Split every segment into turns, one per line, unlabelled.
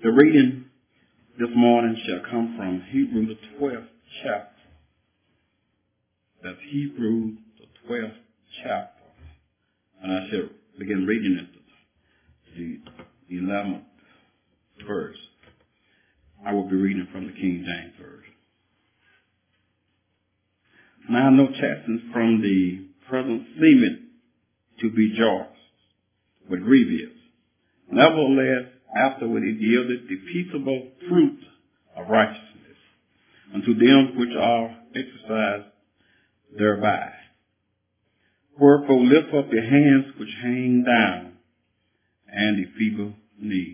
The reading this morning shall come from Hebrews the 12th chapter. That's Hebrews the 12th chapter. And I shall begin reading it, the 11th verse. I will be reading from the King James Version. Now no chastenings from the present seemeth to be joyous, but grievous. Nevertheless, afterward it yielded the peaceable fruit of righteousness unto them which are exercised thereby. Wherefore lift up your hands which hang down, and the feeble knees.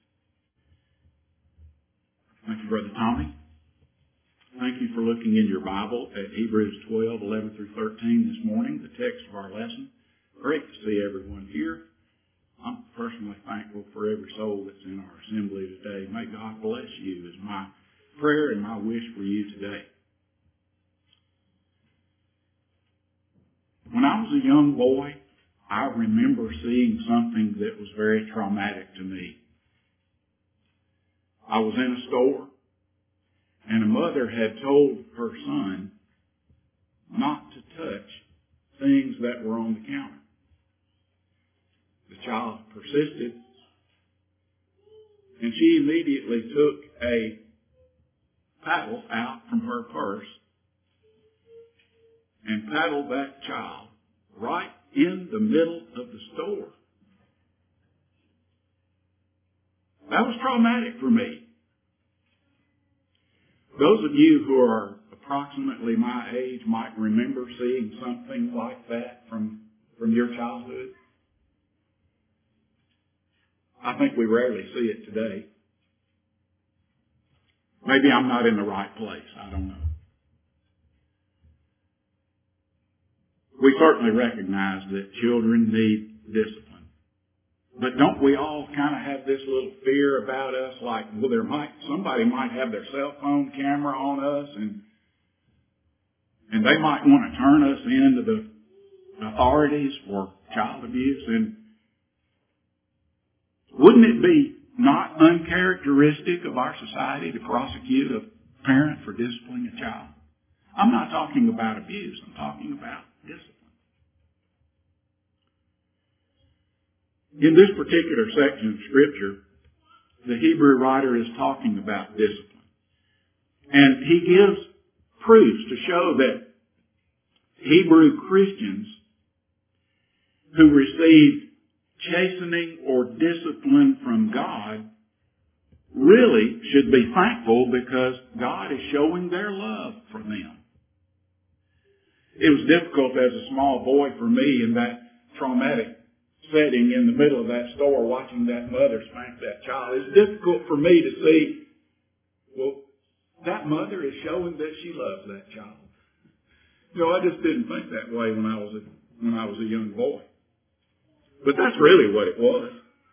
Thank you, Brother Tommy. Thank you for looking in your Bible at Hebrews 12, 11 through 13 this morning, the text of our lesson. Great to see everyone here. I'm personally thankful for every soul that's in our assembly today. May God bless you is my prayer and my wish for you today. When I was a young boy, I remember seeing something that was very traumatic to me. I was in a store, and a mother had told her son not to touch things that were on the counter. The child persisted, and she immediately took a paddle out from her purse and paddled that child right in the middle of the store. That was traumatic for me. Those of you who are approximately my age might remember seeing something like that from your childhood. I think we rarely see it today. Maybe I'm not in the right place. I don't know. We certainly recognize that children need discipline. But don't we all kind of have this little fear about us, like, well, somebody might have their cell phone camera on us, and they might want to turn us into the authorities for child abuse. And wouldn't it be not uncharacteristic of our society to prosecute a parent for disciplining a child? I'm not talking about abuse. I'm talking about discipline. In this particular section of Scripture, the Hebrew writer is talking about discipline. And he gives proofs to show that Hebrew Christians who received chastening or discipline from God really should be thankful because God is showing their love for them. It was difficult as a small boy for me in that traumatic setting in the middle of that store watching that mother spank that child. It's difficult for me to see, well, that mother is showing that she loves that child. I just didn't think that way when I was a young boy. But that's really what it was.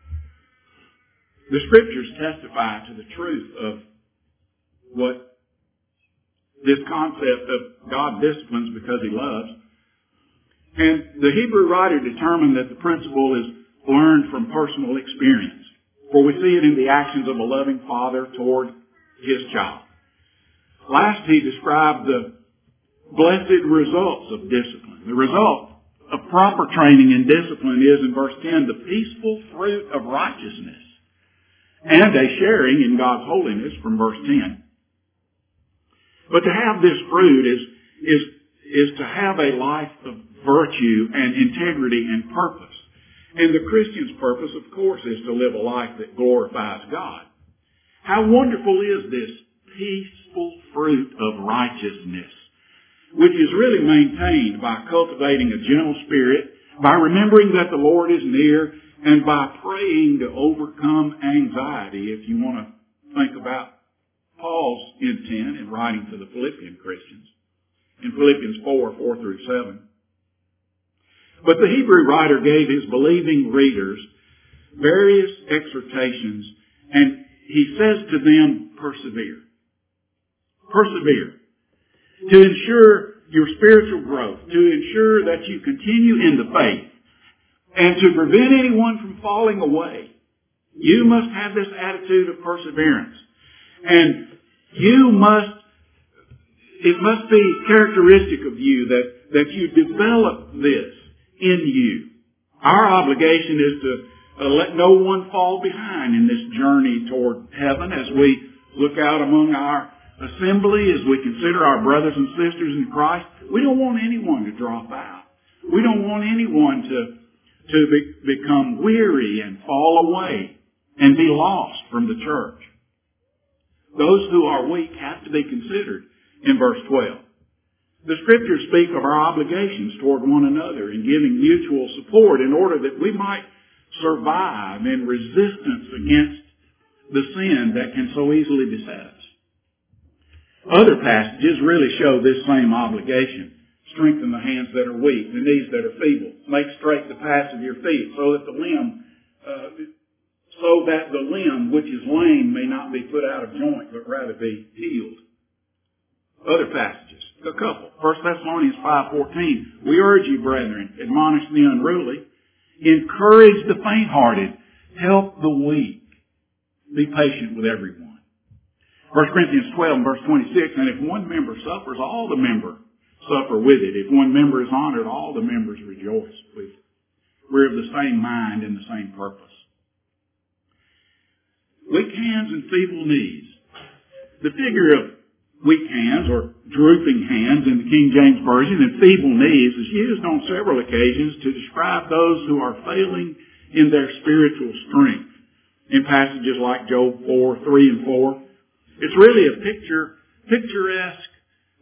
The Scriptures testify to the truth of what this concept of God disciplines because He loves. And the Hebrew writer determined that the principle is learned from personal experience, for we see it in the actions of a loving father toward his child. Last, he described the blessed results of discipline. The result of proper training and discipline is, in verse 10, the peaceful fruit of righteousness and a sharing in God's holiness from verse 10. But to have this fruit is to have a life of virtue and integrity and purpose. And the Christian's purpose, of course, is to live a life that glorifies God. How wonderful is this peaceful fruit of righteousness, which is really maintained by cultivating a gentle spirit, by remembering that the Lord is near, and by praying to overcome anxiety, if you want to think about Paul's intent in writing to the Philippian Christians. In Philippians 4 through 7. But the Hebrew writer gave his believing readers various exhortations, and he says to them, persevere. Persevere. To ensure your spiritual growth, to ensure that you continue in the faith, and to prevent anyone from falling away. You must have this attitude of perseverance. And it must be characteristic of you that you develop this in you. Our obligation is to let no one fall behind in this journey toward heaven as we look out among our assembly, as we consider our brothers and sisters in Christ. We don't want anyone to drop out. We don't want anyone to become weary and fall away and be lost from the church. Those who are weak have to be considered in verse 12. The Scriptures speak of our obligations toward one another in giving mutual support in order that we might survive in resistance against the sin that can so easily beset us. Other passages really show this same obligation. Strengthen the hands that are weak, the knees that are feeble. Make straight the paths of your feet so that the limb which is lame may not be put out of joint, but rather be healed. Other passages, a couple. 1 Thessalonians 5:14. We urge you, brethren, admonish the unruly, encourage the faint-hearted, help the weak, be patient with everyone. 1 Corinthians 12 and verse 26. And if one member suffers, all the members suffer with it. If one member is honored, all the members rejoice with it. We're of the same mind and the same purpose. Weak hands and feeble knees. The figure of weak hands or drooping hands in the King James Version and feeble knees is used on several occasions to describe those who are failing in their spiritual strength. In passages like Job 4:3 and 4. It's really a picturesque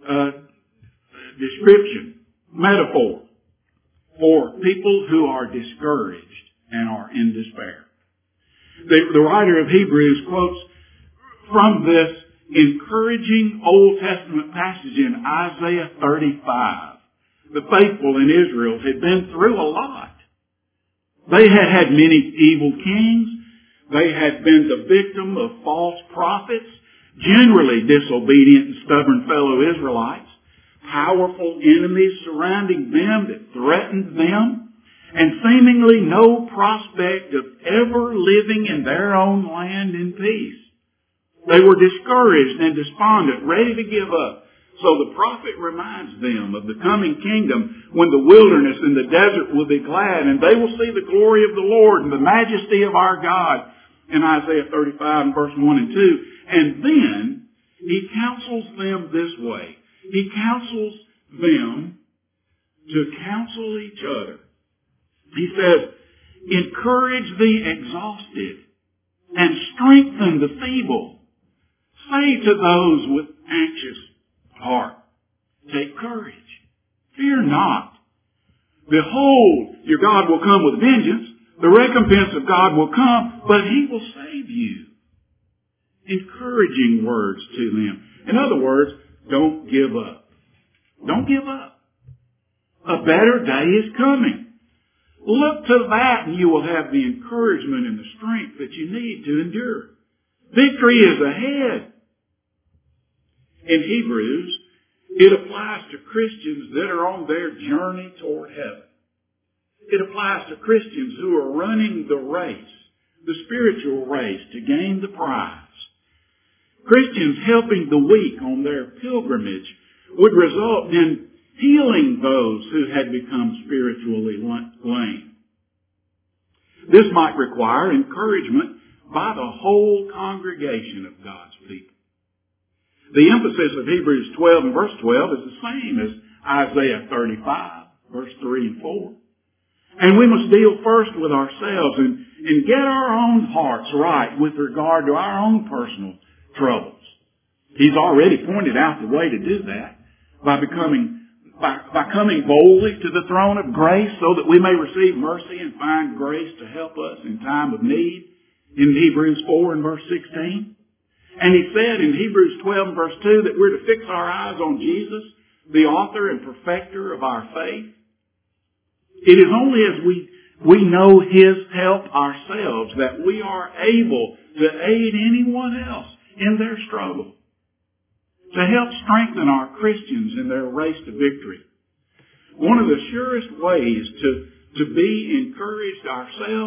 description, metaphor for people who are discouraged and are in despair. The writer of Hebrews quotes from this encouraging Old Testament passage in Isaiah 35. The faithful in Israel had been through a lot. They had had many evil kings. They had been the victim of false prophets, generally disobedient and stubborn fellow Israelites, powerful enemies surrounding them that threatened them, and seemingly no prospect of ever living in their own land in peace. They were discouraged and despondent, ready to give up. So the prophet reminds them of the coming kingdom when the wilderness and the desert will be glad and they will see the glory of the Lord and the majesty of our God in Isaiah 35 and verse 1 and 2. And then he counsels them this way. He counsels them to counsel each other. He says, encourage the exhausted and strengthen the feeble. Say to those with anxious heart, take courage. Fear not. Behold, your God will come with vengeance. The recompense of God will come, but he will save you. Encouraging words to them. In other words, don't give up. Don't give up. A better day is coming. Look to that and you will have the encouragement and the strength that you need to endure. Victory is ahead. In Hebrews, it applies to Christians that are on their journey toward heaven. It applies to Christians who are running the race, the spiritual race, to gain the prize. Christians helping the weak on their pilgrimage would result in healing those who had become spiritually lame. This might require encouragement by the whole congregation of God's people. The emphasis of Hebrews 12 and verse 12 is the same as Isaiah 35, verse 3 and 4. And we must deal first with ourselves and get our own hearts right with regard to our own personal troubles. He's already pointed out the way to do that by coming boldly to the throne of grace so that we may receive mercy and find grace to help us in time of need in Hebrews 4 and verse 16. And he said in Hebrews 12 and verse 2 that we're to fix our eyes on Jesus, the author and perfecter of our faith. It is only as we know his help ourselves that we are able to aid anyone else in their struggle, to help strengthen our Christians in their race to victory. One of the surest ways to be encouraged ourselves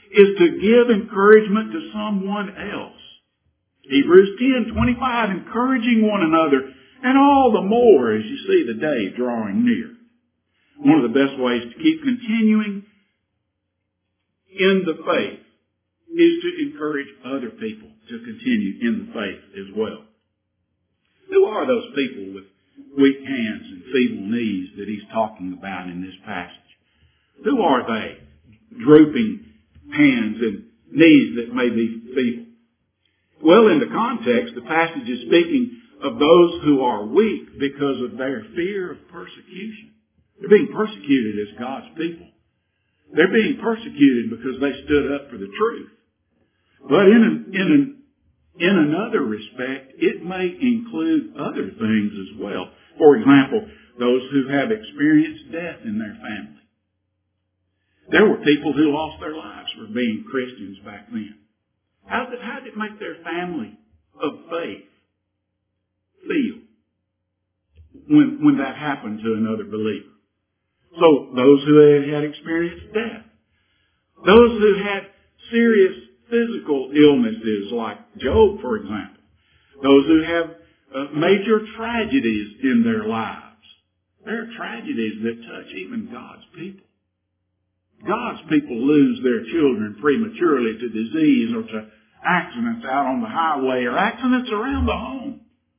is to give encouragement to someone else. Hebrews 10:25, encouraging one another, and all the more as you see the day drawing near. One of the best ways to keep continuing in the faith is to encourage other people to continue in the faith as well. Who are those people with weak hands and feeble knees that he's talking about in this passage? Who are they? Drooping hands and knees that may be feeble. Well, in the context, the passage is speaking of those who are weak because of their fear of persecution. They're being persecuted as God's people. They're being persecuted because they stood up for the truth. But in another respect, it may include other things as well. For example, those who have experienced death in their family. There were people who lost their lives for being Christians back then. How did it make their family of faith feel when that happened to another believer? So those who had experienced death, those who had serious physical illnesses like Job, for example, those who have major tragedies in their lives. There are tragedies that touch even God's people. God's people lose their children prematurely to disease or to accidents out on the highway or accidents around the home.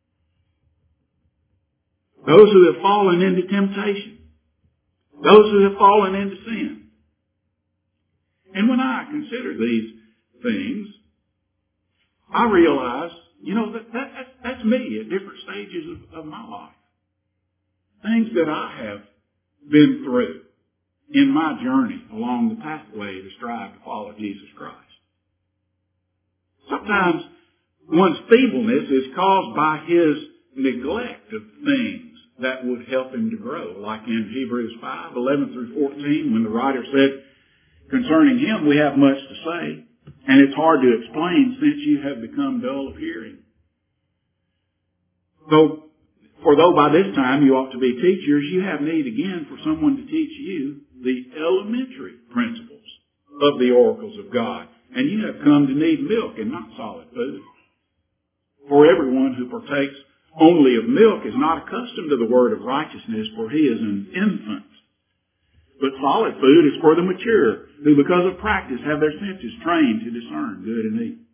Those who have fallen into temptation. Those who have fallen into sin. And when I consider these things, I realize, that's me at different stages of my life. Things that I have been through in my journey along the pathway to strive to follow Jesus Christ. Sometimes one's feebleness is caused by his neglect of things that would help him to grow. Like in Hebrews 5:11 through 14, when the writer said, concerning him we have much to say, and it's hard to explain since you have become dull of hearing. Though by this time you ought to be teachers, you have need again for someone to teach you the elementary principles of the oracles of God. And you have come to need milk and not solid food. For everyone who partakes only of milk is not accustomed to the word of righteousness, for he is an infant. But solid food is for the mature, who because of practice have their senses trained to discern good and evil.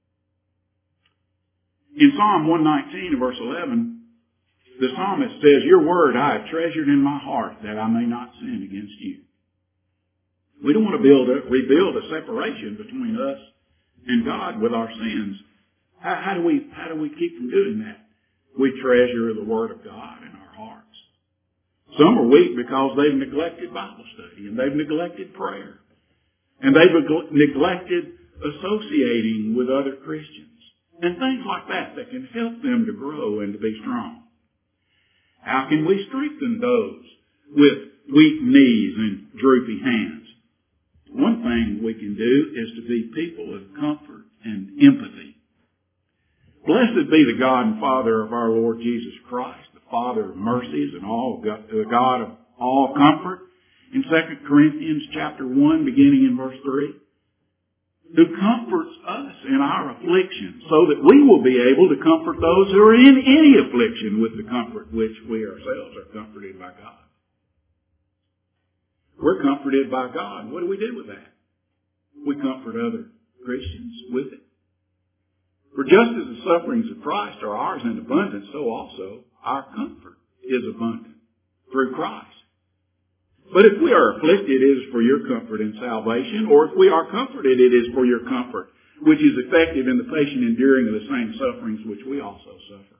In Psalm 119, verse 11, the psalmist says, your word I have treasured in my heart, that I may not sin against you. We don't want to rebuild a separation between us and God with our sins. How do we keep from doing that? We treasure the Word of God in our hearts. Some are weak because they've neglected Bible study and they've neglected prayer. And they've neglected associating with other Christians. And things like that can help them to grow and to be strong. How can we strengthen those with weak knees and droopy hands? One thing we can do is to be people of comfort and empathy. Blessed be the God and Father of our Lord Jesus Christ, the Father of mercies and the God of all comfort. In 2 Corinthians chapter 1, beginning in verse 3, who comforts us in our affliction, so that we will be able to comfort those who are in any affliction with the comfort which we ourselves are comforted by God. We're comforted by God. What do we do with that? We comfort other Christians with it. For just as the sufferings of Christ are ours in abundance, so also our comfort is abundant through Christ. But if we are afflicted, it is for your comfort and salvation, or if we are comforted, it is for your comfort, which is effective in the patient enduring of the same sufferings which we also suffer.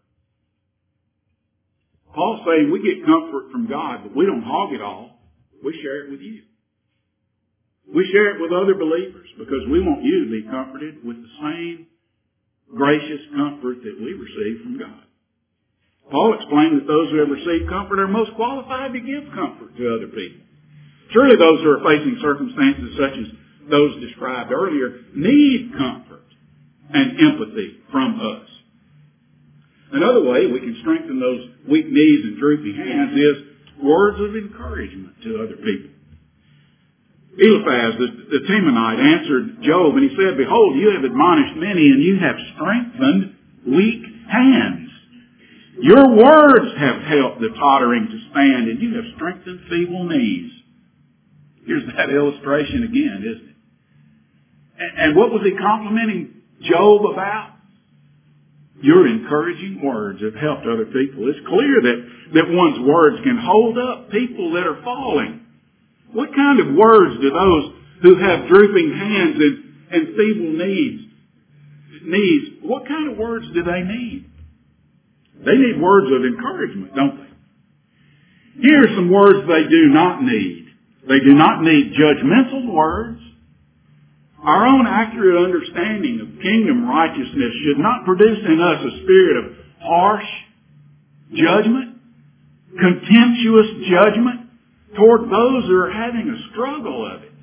Paul's saying we get comfort from God, but we don't hog it all. We share it with you. We share it with other believers because we want you to be comforted with the same gracious comfort that we receive from God. Paul explained that those who have received comfort are most qualified to give comfort to other people. Surely those who are facing circumstances such as those described earlier need comfort and empathy from us. Another way we can strengthen those weak knees and droopy hands is words of encouragement to other people. Eliphaz, the Temanite, answered Job, and he said, Behold, you have admonished many, and you have strengthened weak hands. Your words have helped the tottering to stand, and you have strengthened feeble knees. Here's that illustration again, isn't it? And what was he complimenting Job about? Your encouraging words have helped other people. It's clear that one's words can hold up people that are falling. What kind of words do those who have drooping hands and feeble knees, what kind of words do they need? They need words of encouragement, don't they? Here are some words they do not need. They do not need judgmental words. Our own accurate understanding of kingdom righteousness should not produce in us a spirit of harsh judgment, contemptuous judgment toward those who are having a struggle of it.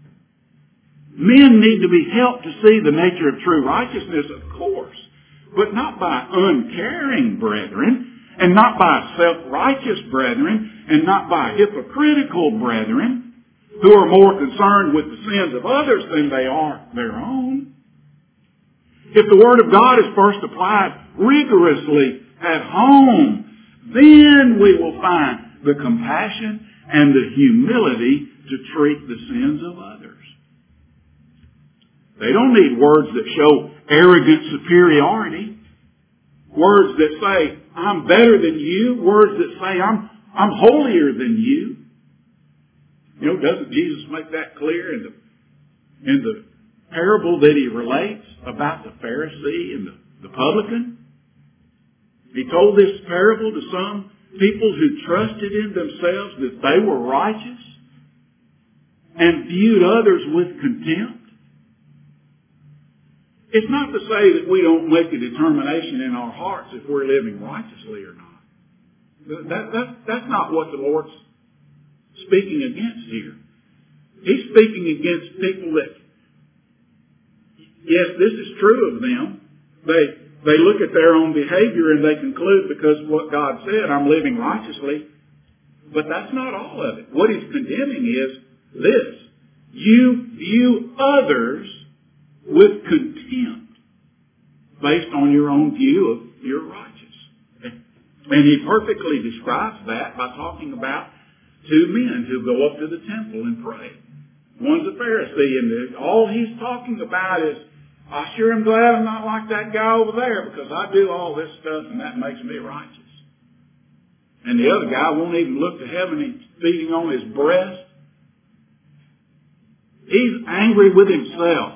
Men need to be helped to see the nature of true righteousness, of course, but not by uncaring brethren, and not by self-righteous brethren, and not by hypocritical brethren, who are more concerned with the sins of others than they are their own. If the Word of God is first applied rigorously at home, then we will find the compassion and the humility to treat the sins of others. They don't need words that show arrogant superiority. Words that say, I'm better than you. Words that say, I'm holier than you. You know, doesn't Jesus make that clear in the parable that he relates about the Pharisee and the publican? He told this parable to some people who trusted in themselves that they were righteous and viewed others with contempt. It's not to say that we don't make a determination in our hearts if we're living righteously or not. That's not what the Lord's speaking against here. He's speaking against people that, yes, this is true of them. They look at their own behavior and they conclude because of what God said, I'm living righteously. But that's not all of it. What he's condemning is this. You view others with contempt based on your own view of your righteous. And he perfectly describes that by talking about two men who go up to the temple and pray. One's a Pharisee, and all he's talking about is, I sure am glad I'm not like that guy over there because I do all this stuff and that makes me righteous. And the other guy won't even look to heaven. He's feeding on his breast. He's angry with himself.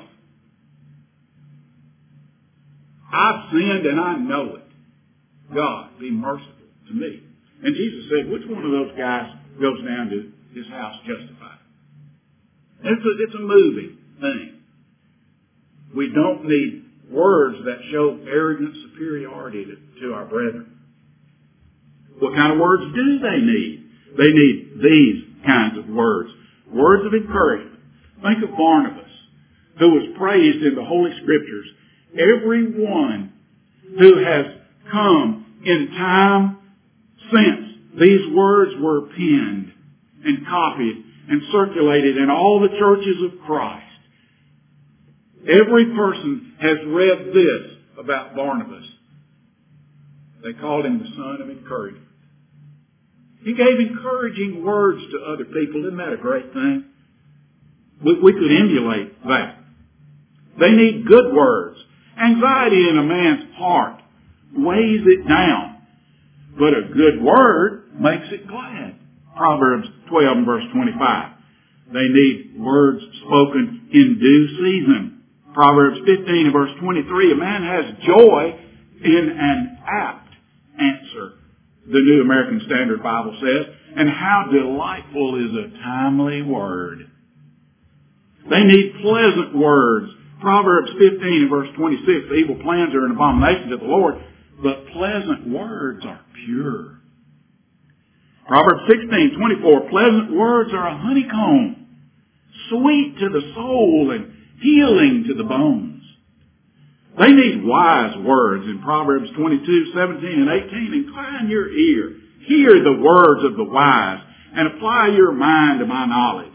I've sinned and I know it. God, be merciful to me. And Jesus said, which one of those guys goes down to his house justified? It's a moving thing. We don't need words that show arrogant superiority to our brethren. What kind of words do they need? They need these kinds of words. Words of encouragement. Think of Barnabas, who was praised in the Holy Scriptures. Everyone who has come in time since these words were penned and copied and circulated in all the churches of Christ. Every person has read this about Barnabas. They called him the son of encouragement. He gave encouraging words to other people. Isn't that a great thing? We could emulate that. They need good words. Anxiety in a man's heart weighs it down. But a good word makes it glad. Proverbs 12 and verse 25. They need words spoken in due season. Proverbs 15 and verse 23. A man has joy in an apt answer, the New American Standard Bible says. And how delightful is a timely word. They need pleasant words. Proverbs 15 and verse 26, evil plans are an abomination to the Lord, but pleasant words are pure. Proverbs 16:24, pleasant words are a honeycomb, sweet to the soul and healing to the bones. They need wise words in Proverbs 22:17 and 18. Incline your ear, hear the words of the wise, and apply your mind to my knowledge.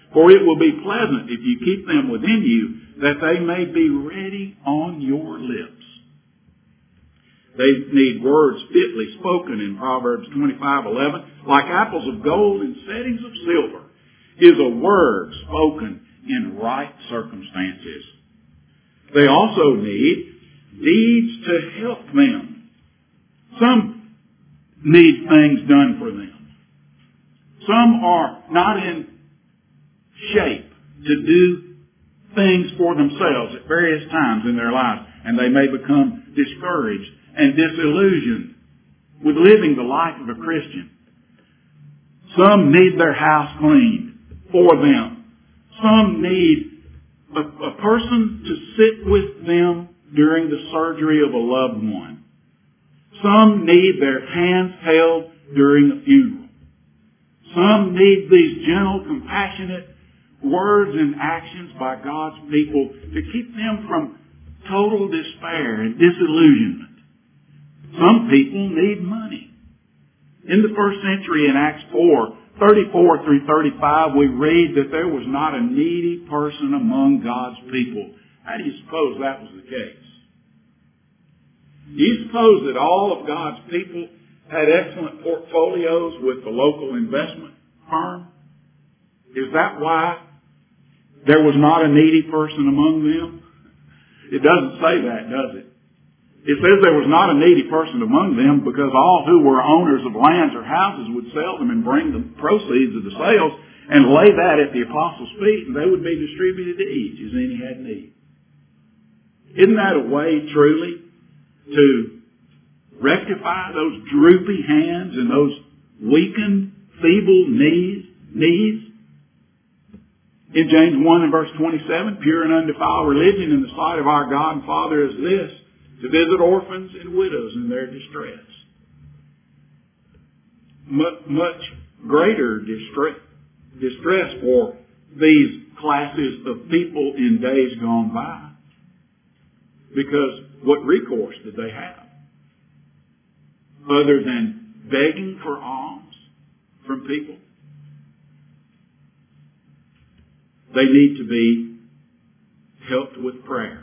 For it will be pleasant if you keep them within you, that they may be ready on your lips. They need words fitly spoken in Proverbs 25:11. Like apples of gold in settings of silver is a word spoken in right circumstances. They also need deeds to help them. Some need things done for them. Some are not in shape to do things for themselves at various times in their lives, and they may become discouraged and disillusioned with living the life of a Christian. Some need their house cleaned for them. Some need a person to sit with them during the surgery of a loved one. Some need their hands held during a funeral. Some need these gentle, compassionate words and actions by God's people to keep them from total despair and disillusionment. Some people need money. In the first century in Acts 4:34 through 35, we read that there was not a needy person among God's people. How do you suppose that was the case? Do you suppose that all of God's people had excellent portfolios with the local investment firm? Is that why there was not a needy person among them? It doesn't say that, does it? It says there was not a needy person among them because all who were owners of lands or houses would sell them and bring the proceeds of the sales and lay that at the apostles' feet, and they would be distributed to each as any had need. Isn't that a way truly to rectify those droopy hands and those weakened, feeble knees? In James 1 and verse 27, pure and undefiled religion in the sight of our God and Father is this, to visit orphans and widows in their distress. Much greater distress for these classes of people in days gone by. Because what recourse did they have? Other than begging for alms from people? They need to be helped with prayer.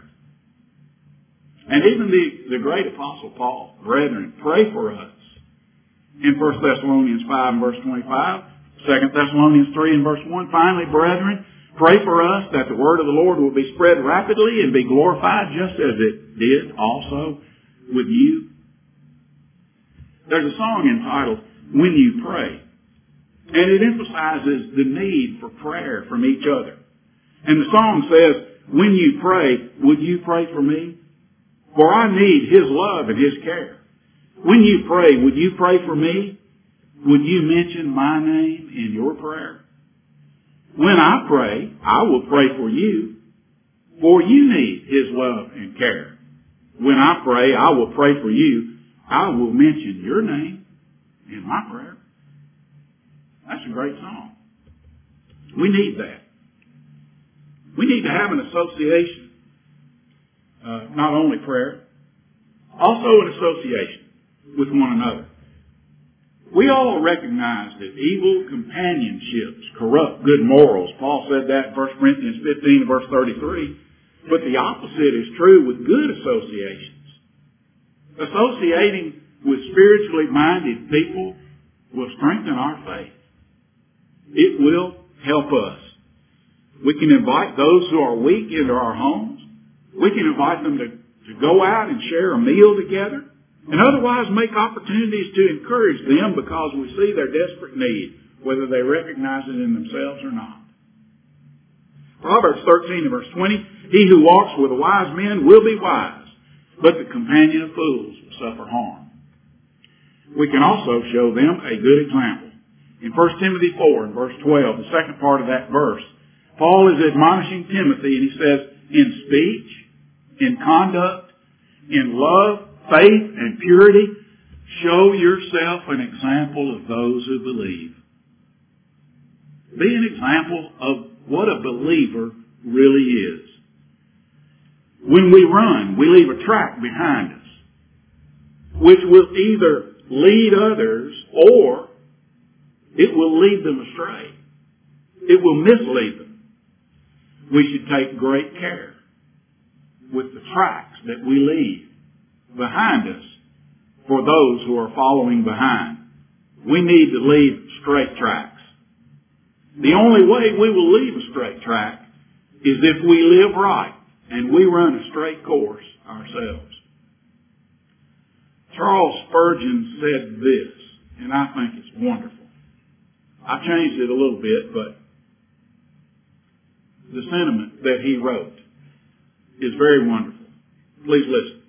And even the great apostle Paul, brethren, pray for us. In 1 Thessalonians 5 and verse 25, 2 Thessalonians 3 and verse 1, finally, brethren, pray for us that the word of the Lord will be spread rapidly and be glorified just as it did also with you. There's a song entitled, When You Pray. And it emphasizes the need for prayer from each other. And the song says, when you pray, would you pray for me? For I need His love and His care. When you pray, would you pray for me? Would you mention my name in your prayer? When I pray, I will pray for you, for you need His love and care. When I pray, I will pray for you. I will mention your name in my prayer. That's a great song. We need that. We need to have an association. Not only prayer, also an association with one another. We all recognize that evil companionships corrupt good morals. Paul said that in 1 Corinthians 15 and verse 33. But the opposite is true with good associations. Associating with spiritually minded people will strengthen our faith. It will help us. We can invite those who are weak into our homes. We can invite them to go out and share a meal together and otherwise make opportunities to encourage them because we see their desperate need, whether they recognize it in themselves or not. Proverbs 13 and verse 20, he who walks with wise men will be wise, but the companion of fools will suffer harm. We can also show them a good example. In 1 Timothy 4 and verse 12, the second part of that verse, Paul is admonishing Timothy and he says, in speech, in conduct, in love, faith, and purity, show yourself an example of those who believe. Be an example of what a believer really is. When we run, we leave a track behind us, which will either lead others or it will lead them astray. It will mislead them. We should take great care with the tracks that we leave behind us for those who are following behind. We need to leave straight tracks. The only way we will leave a straight track is if we live right and we run a straight course ourselves. Charles Spurgeon said this, and I think it's wonderful. I changed it a little bit, but the sentiment that he wrote is very wonderful. Please listen.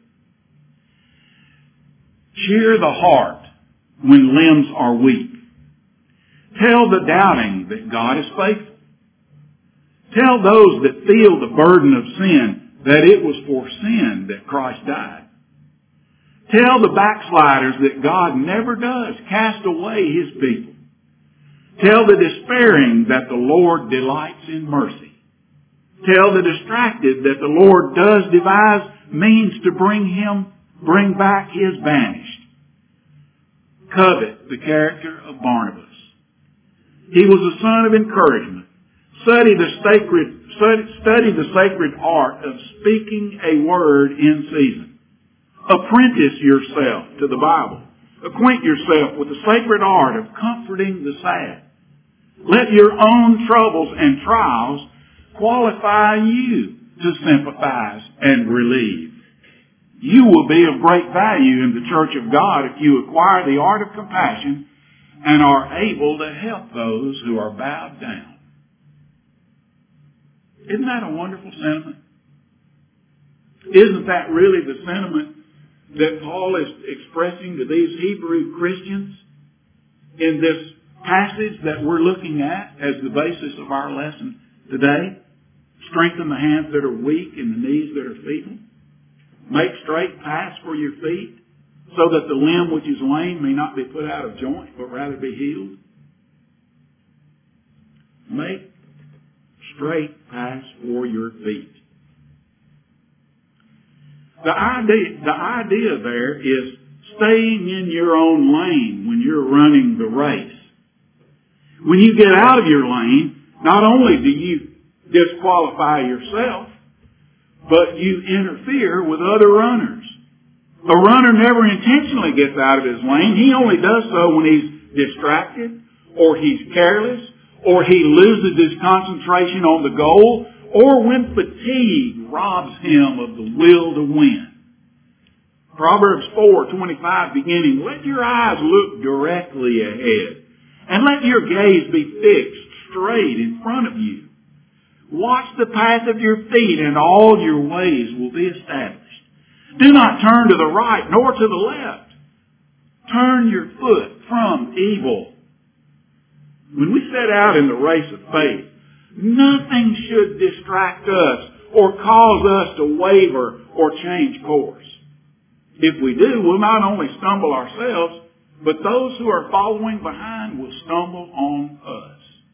Cheer the heart when limbs are weak. Tell the doubting that God is faithful. Tell those that feel the burden of sin that it was for sin that Christ died. Tell the backsliders that God never does cast away His people. Tell the despairing that the Lord delights in mercy. Tell the distracted that the Lord does devise means to bring back His banished. Covet the character of Barnabas. He was a son of encouragement. Study the sacred art of speaking a word in season. Apprentice yourself to the Bible. Acquaint yourself with the sacred art of comforting the sad. Let your own troubles and trials qualify you to sympathize and relieve. You will be of great value in the church of God if you acquire the art of compassion and are able to help those who are bowed down. Isn't that a wonderful sentiment? Isn't that really the sentiment that Paul is expressing to these Hebrew Christians in this passage that we're looking at as the basis of our lesson today? Strengthen the hands that are weak and the knees that are feeble. Make straight paths for your feet, so that the limb which is lame may not be put out of joint, but rather be healed. Make straight paths for your feet. The idea there is staying in your own lane when you're running the race. When you get out of your lane, not only do you disqualify yourself, but you interfere with other runners. A runner never intentionally gets out of his lane. He only does so when he's distracted, or he's careless, or he loses his concentration on the goal, or when fatigue robs him of the will to win. Proverbs 4:25 beginning, let your eyes look directly ahead, and let your gaze be fixed straight in front of you. Watch the path of your feet, and all your ways will be established. Do not turn to the right nor to the left. Turn your foot from evil. When we set out in the race of faith, nothing should distract us or cause us to waver or change course. If we do, we'll not only stumble ourselves, but those who are following behind will stumble on us.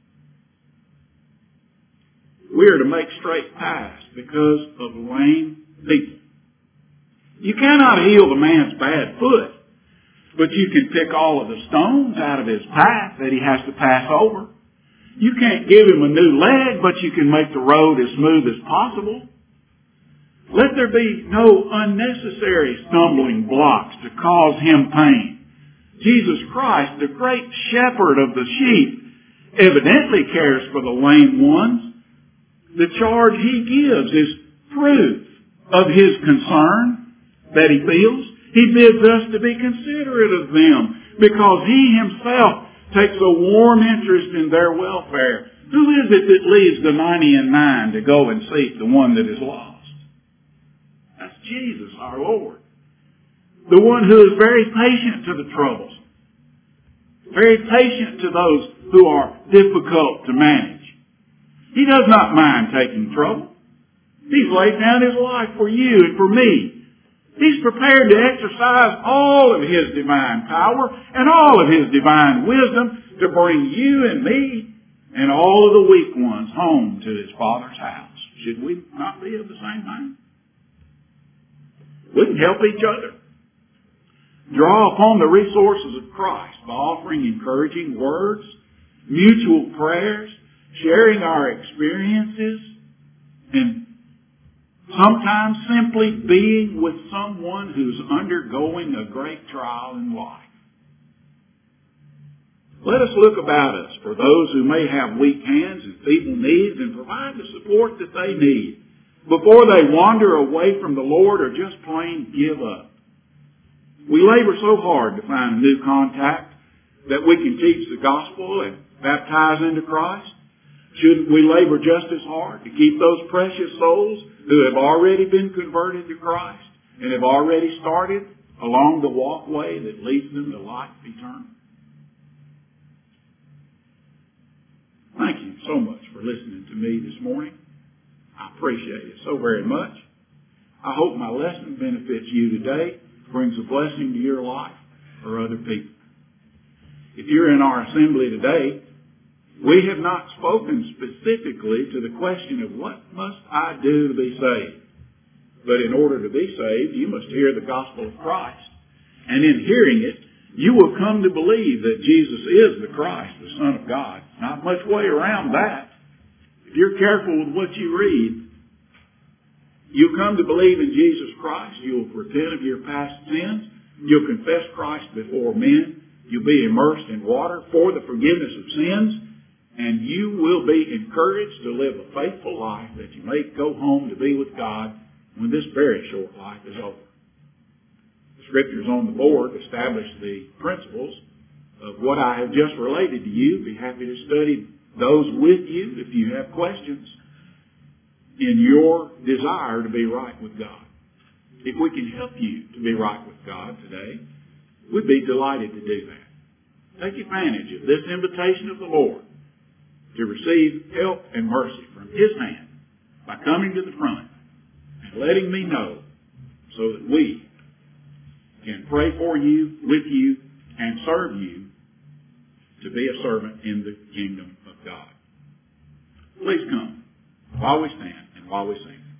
We are to make straight paths because of lame people. You cannot heal the man's bad foot, but you can pick all of the stones out of his path that he has to pass over. You can't give him a new leg, but you can make the road as smooth as possible. Let there be no unnecessary stumbling blocks to cause him pain. Jesus Christ, the great shepherd of the sheep, evidently cares for the lame ones. The charge he gives is proof of his concern that he feels. He bids us to be considerate of them because he himself takes a warm interest in their welfare. Who is it that leaves the 99 to go and seek the one that is lost? That's Jesus, our Lord. The one who is very patient to the troubles. Very patient to those who are difficult to manage. He does not mind taking trouble. He's laid down His life for you and for me. He's prepared to exercise all of His divine power and all of His divine wisdom to bring you and me and all of the weak ones home to His Father's house. Should we not be of the same mind? We can help each other. Draw upon the resources of Christ by offering encouraging words, mutual prayers, sharing our experiences, and sometimes simply being with someone who's undergoing a great trial in life. Let us look about us for those who may have weak hands and feeble knees and provide the support that they need before they wander away from the Lord or just plain give up. We labor so hard to find a new contact that we can teach the gospel and baptize into Christ. Shouldn't we labor just as hard to keep those precious souls who have already been converted to Christ and have already started along the walkway that leads them to life eternal? Thank you so much for listening to me this morning. I appreciate it so very much. I hope my lesson benefits you today, brings a blessing to your life or other people. If you're in our assembly today, we have not spoken specifically to the question of what must I do to be saved. But in order to be saved, you must hear the gospel of Christ. And in hearing it, you will come to believe that Jesus is the Christ, the Son of God. Not much way around that. If you're careful with what you read, you come to believe in Jesus Christ. You'll repent of your past sins. You'll confess Christ before men. You'll be immersed in water for the forgiveness of sins. And you will be encouraged to live a faithful life that you may go home to be with God when this very short life is over. The scriptures on the board establish the principles of what I have just related to you. Be happy to study those with you if you have questions in your desire to be right with God. If we can help you to be right with God today, we'd be delighted to do that. Take advantage of this invitation of the Lord to receive help and mercy from His hand by coming to the front and letting me know so that we can pray for you, with you, and serve you to be a servant in the kingdom of God. Please come while we stand and while we sing.